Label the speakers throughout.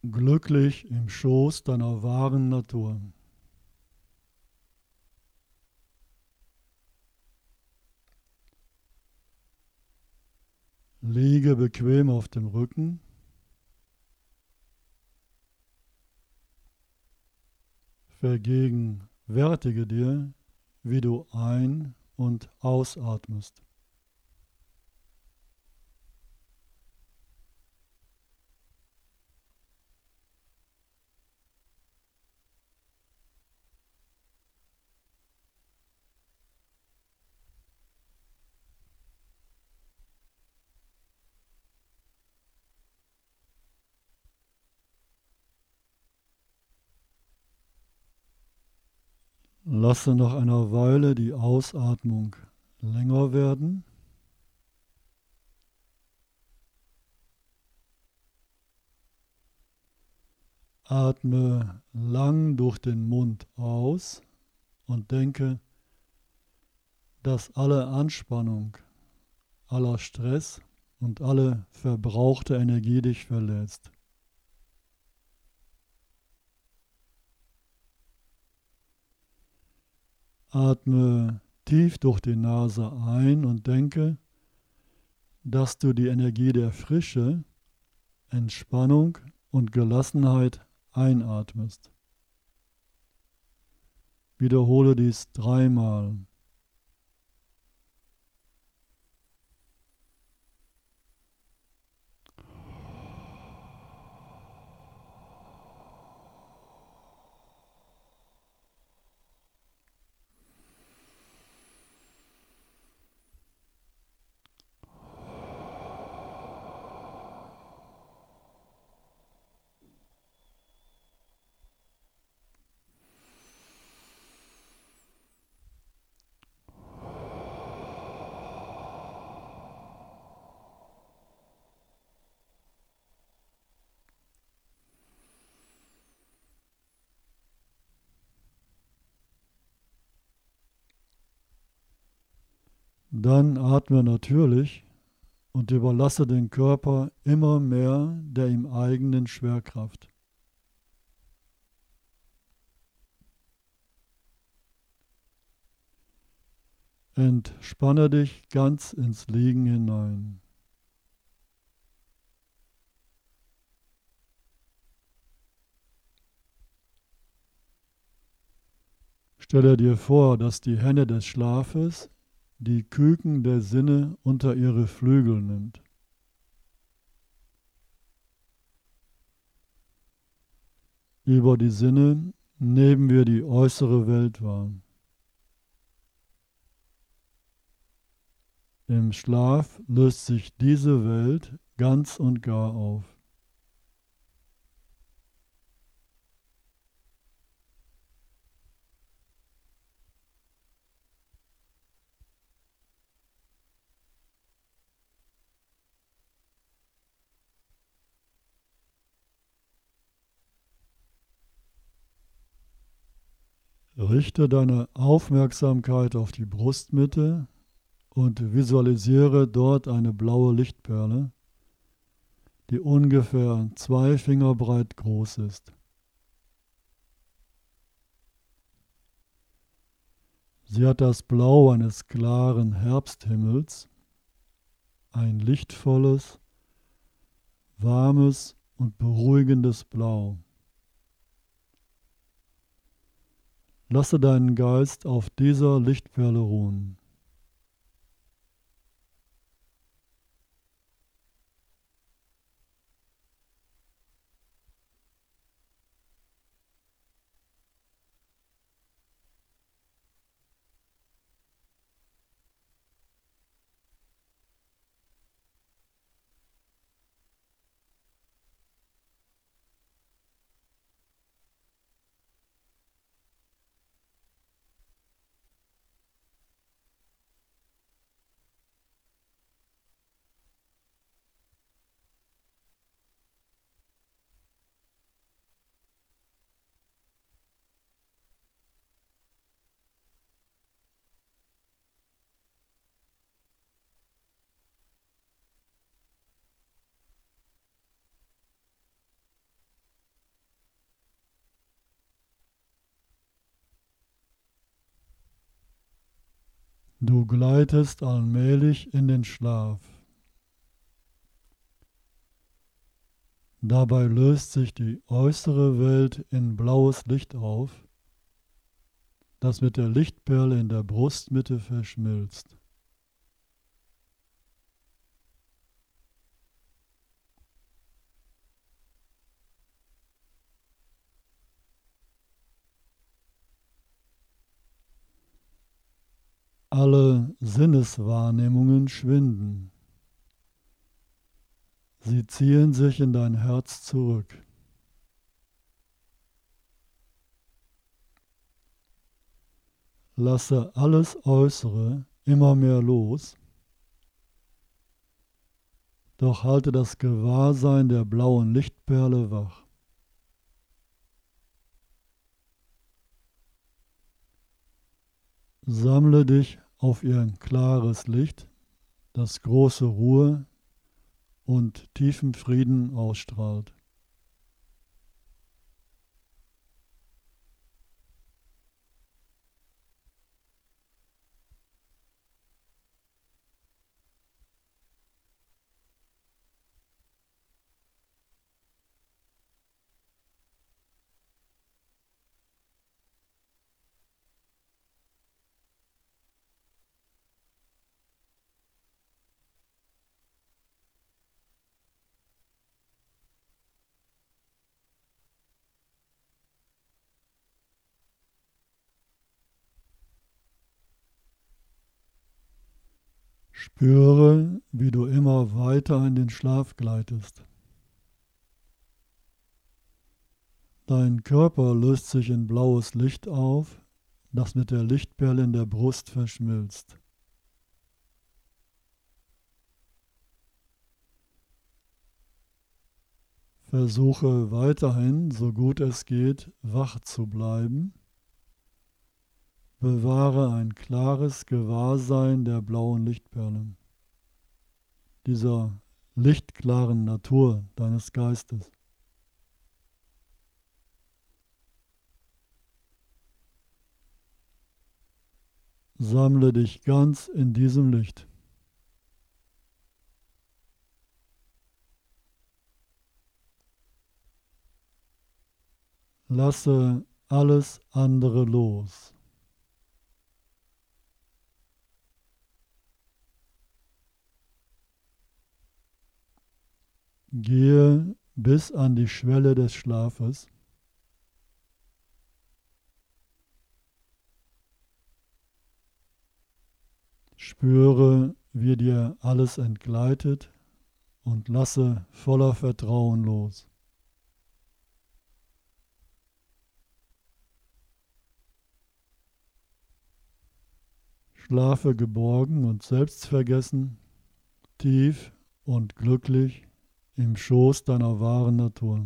Speaker 1: glücklich im Schoß deiner wahren Natur. Liege bequem auf dem Rücken. Vergegenwärtige dir, wie du ein- und ausatmest. Lasse nach einer Weile die Ausatmung länger werden. Atme lang durch den Mund aus und denke, dass alle Anspannung, aller Stress und alle verbrauchte Energie dich verlässt. Atme tief durch die Nase ein und denke, dass du die Energie der Frische, Entspannung und Gelassenheit einatmest. Wiederhole dies 3-mal. Dann atme natürlich und überlasse den Körper immer mehr der ihm eigenen Schwerkraft. Entspanne dich ganz ins Liegen hinein. Stelle dir vor, dass die Henne des Schlafes die Küken der Sinne unter ihre Flügel nimmt. Über die Sinne nehmen wir die äußere Welt wahr. Im Schlaf löst sich diese Welt ganz und gar auf. Richte deine Aufmerksamkeit auf die Brustmitte und visualisiere dort eine blaue Lichtperle, die ungefähr 2 Finger breit groß ist. Sie hat das Blau eines klaren Herbsthimmels, ein lichtvolles, warmes und beruhigendes Blau. Lasse deinen Geist auf dieser Lichtperle ruhen. Du gleitest allmählich in den Schlaf. Dabei löst sich die äußere Welt in blaues Licht auf, das mit der Lichtperle in der Brustmitte verschmilzt. Alle Sinneswahrnehmungen schwinden. Sie ziehen sich in dein Herz zurück. Lasse alles Äußere immer mehr los, doch halte das Gewahrsein der blauen Lichtperle wach. Sammle dich auf ihr klares Licht, das große Ruhe und tiefen Frieden ausstrahlt. Spüre, wie du immer weiter in den Schlaf gleitest. Dein Körper löst sich in blaues Licht auf, das mit der Lichtperle in der Brust verschmilzt. Versuche weiterhin, so gut es geht, wach zu bleiben. Bewahre ein klares Gewahrsein der blauen Lichtperlen, dieser lichtklaren Natur deines Geistes. Sammle dich ganz in diesem Licht. Lasse alles andere los. Gehe bis an die Schwelle des Schlafes. Spüre, wie dir alles entgleitet und lasse voller Vertrauen los. Schlafe geborgen und selbstvergessen, tief und glücklich im Schoß deiner wahren Natur.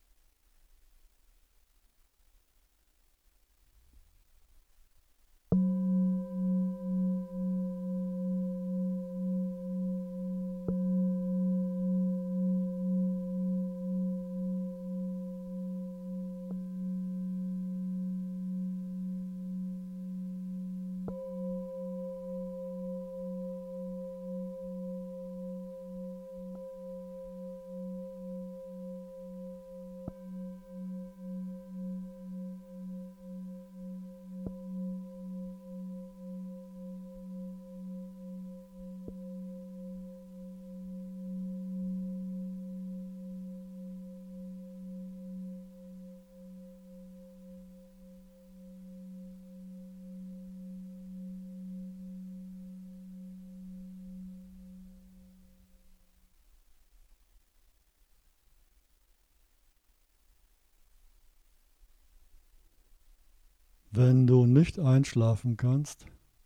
Speaker 1: Wenn du nicht einschlafen kannst,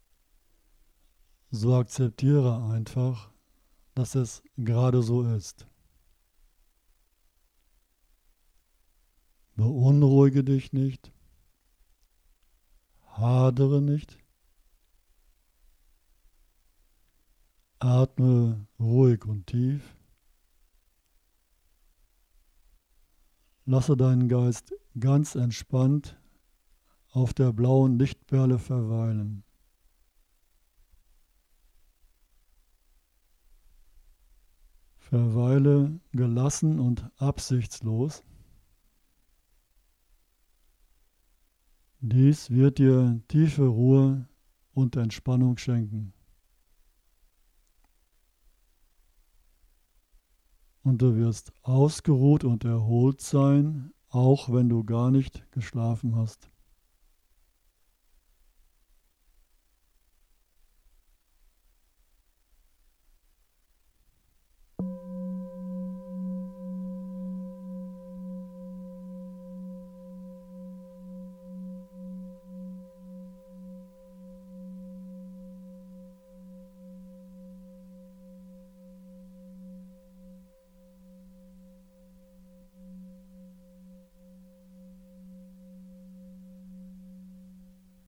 Speaker 1: so akzeptiere einfach, dass es gerade so ist. Beunruhige dich nicht, hadere nicht, atme ruhig und tief, lasse deinen Geist ganz entspannt auf der blauen Lichtperle verweilen. Verweile gelassen und absichtslos. Dies wird dir tiefe Ruhe und Entspannung schenken. Und du wirst ausgeruht und erholt sein, auch wenn du gar nicht geschlafen hast.